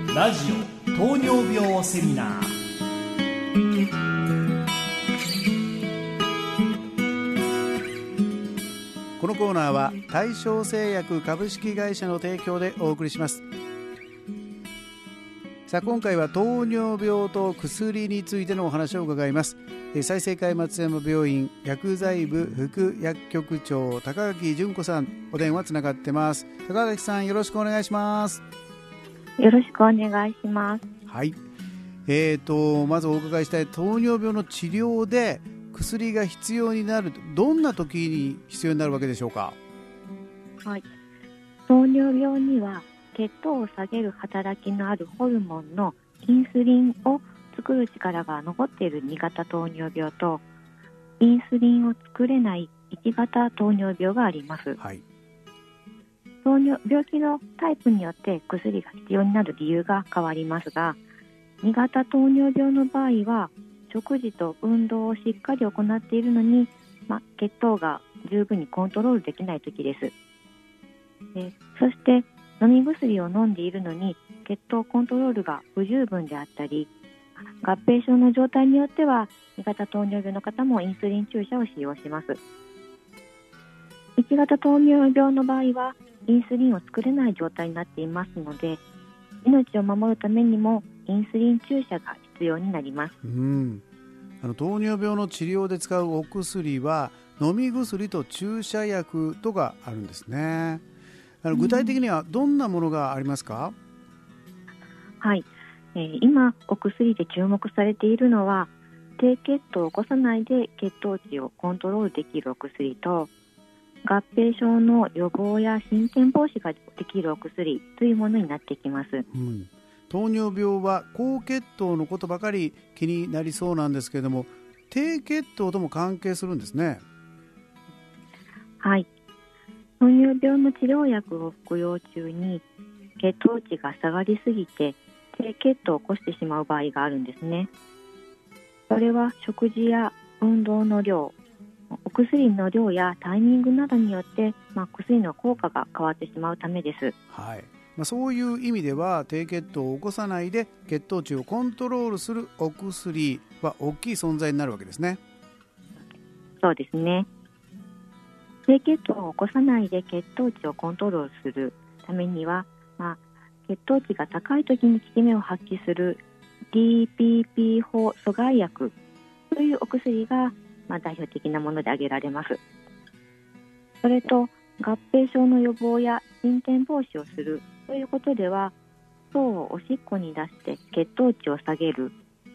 ラジオ糖尿病セミナー。このコーナーは大正製薬株式会社の提供でお送りします。さあ、今回は糖尿病と薬についてのお話を伺います。済生会松山病院薬剤部副薬局長高垣純子さん、お電話つながってます。高垣さん、よろしくお願いします。 よろしくお願いします。 はい、まずお伺いしたい、糖尿病の治療で薬が必要になる、どんな時に必要になるわけでしょうか。 はい、糖尿病には血糖を下げる働きのあるホルモンのインスリンを作る力が残っている2型糖尿病と、インスリンを作れない1型糖尿病があります。 はい、 病気のタイプによって薬が必要になる理由が変わりますが、2型糖尿病の場合は食事と運動をしっかり行っているのに、血糖が十分にコントロールできない時です。そして飲み薬を飲んでいるのに血糖コントロールが不十分であったり、合併症の状態によっては2型糖尿病の方もインスリン注射を使用します。1型糖尿病の場合はインスリンを作れない状態になっていますので、命を守るためにもインスリン注射が必要になります。 糖尿病の治療で使うお薬は飲み薬と注射薬とがあるんですね。具体的にはどんなものがありますか。 はい、今お薬で注目されているのは、低血糖を起こさないで血糖値をコントロールできるお薬と、合併症の予防や進展防止ができるお薬というものになってきます。 糖尿病は高血糖のことばかり気になりそうなんですけれども、低血糖とも関係するんですね。 はい、糖尿病の治療薬を服用中に血糖値が下がりすぎて低血糖を起こしてしまう場合があるんですね。それは食事や運動の量、お薬の量やタイミングなどによって、薬の効果が変わってしまうためです。 はい、そういう意味では低血糖を起こさないで血糖値をコントロールするお薬は大きい存在になるわけですね。 そうですね。低血糖を起こさないで血糖値をコントロールするためには、血糖値が高い時に効き目を発揮する DPP4 阻害薬というお薬が代表的なもので挙げられます。それと合併症の予防や進展防止をするということでは、糖をおしっこに出して血糖値を下げる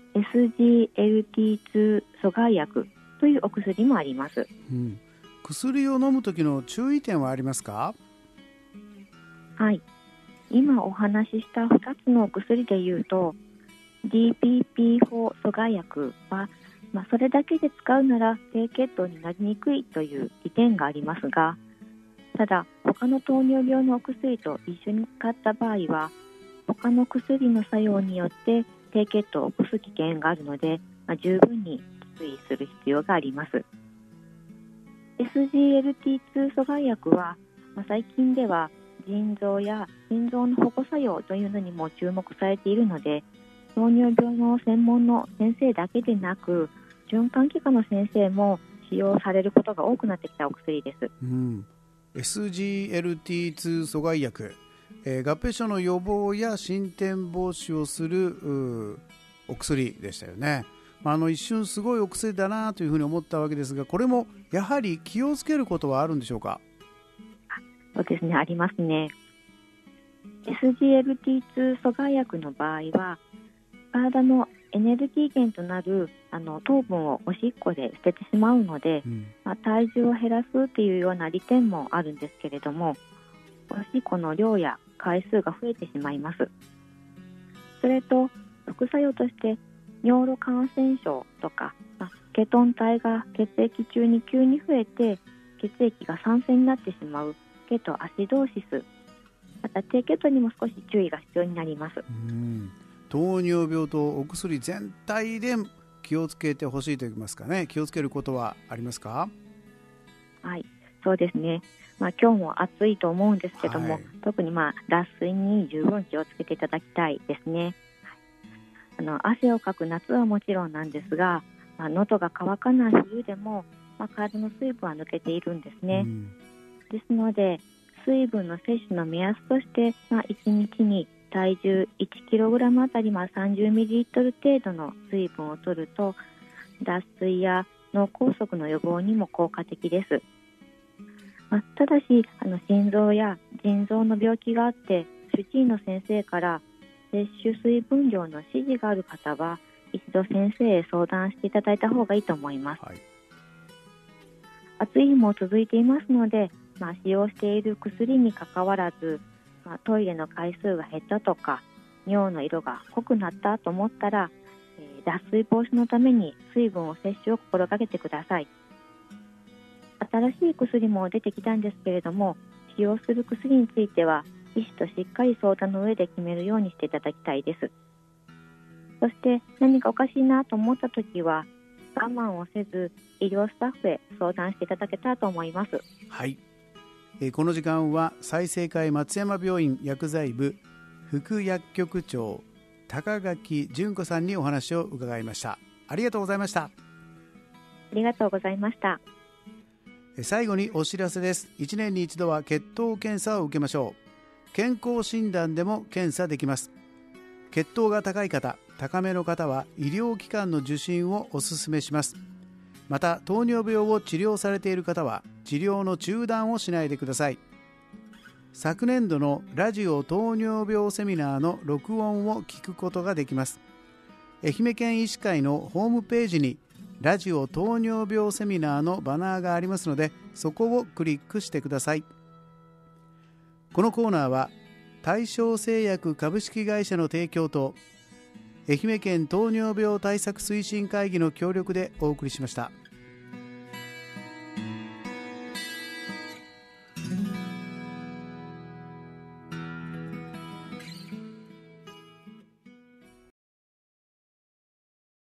SGLT2 阻害薬というお薬もあります。 薬を飲む時の注意点はありますか。 はい、今お話しした2つのお薬でいうと DPP4 阻害薬は、それだけで使うなら低血糖になりにくいという利点がありますが、ただ他の糖尿病のお薬と一緒に使った場合は他の薬の作用によって低血糖を起こす危険があるので、十分に注意する必要があります。 SGLT2 阻害薬は、最近では腎臓や心臓の保護作用というのにも注目されているので、糖尿病の専門の先生だけでなく循環器科の先生も使用されることが多くなってきたお薬です。 SGLT2 阻害薬、合併症の予防や進展防止をするお薬でしたよね。一瞬すごいお薬だなというふうに思ったわけですが、これもやはり気をつけることはあるんでしょうか。 そうですね、ありますね。 SGLT2 阻害薬の場合は体のエネルギー源となる糖分をおしっこで捨ててしまうので、体重を減らすというような利点もあるんですけれども、おしっこの量や回数が増えてしまいます。それと副作用として尿路感染症とか、ケトン体が血液中に急に増えて血液が酸性になってしまうケトアシドーシス、また低血糖にも少し注意が必要になります。 糖尿病とお薬全体で気をつけてほしいと言いますかね、気をつけることはありますか。 はい、そうですね。 今日も暑いと思うんですけども、 はい、 特に脱水に十分気をつけていただきたいですね。汗をかく夏はもちろんなんですが、喉が渇かない冬でも、体の水分は抜けているんですね。ですので水分の摂取の目安として、1日に体重 1kg あたり30ml 程度の水分を摂ると脱水や脳梗塞の予防にも効果的です。ただし心臓や腎臓の病気があって主治医の先生から摂取水分量の指示がある方は一度先生へ相談していただいた方がいいと思います。暑い日も続いていますので、使用している薬にかかわらず、トイレの回数が減ったとか尿の色が濃くなったと思ったら、脱水防止のために水分を摂取を心がけてください。新しい薬も出てきたんですけれども、使用する薬については医師としっかり相談の上で決めるようにしていただきたいです。そして何かおかしいなと思ったときは我慢をせず医療スタッフへ相談していただけたらと思います。 はい、この時間は済生会松山病院薬剤部副薬局長高垣純子さんにお話を伺いました。ありがとうございました。 ありがとうございました。 最後にお知らせです。1年に一度は血糖検査を受けましょう。健康診断でも検査できます。血糖が高い方、高めの方は医療機関の受診をお勧めします。また糖尿病を治療されている方は治療の中断をしないでください。昨年度のラジオ糖尿病セミナーの録音を聞くことができます。愛媛県医師会のホームページにラジオ糖尿病セミナーのバナーがありますので、そこをクリックしてください。このコーナーは大正製薬株式会社の提供と愛媛県糖尿病対策推進会議の協力でお送りしました。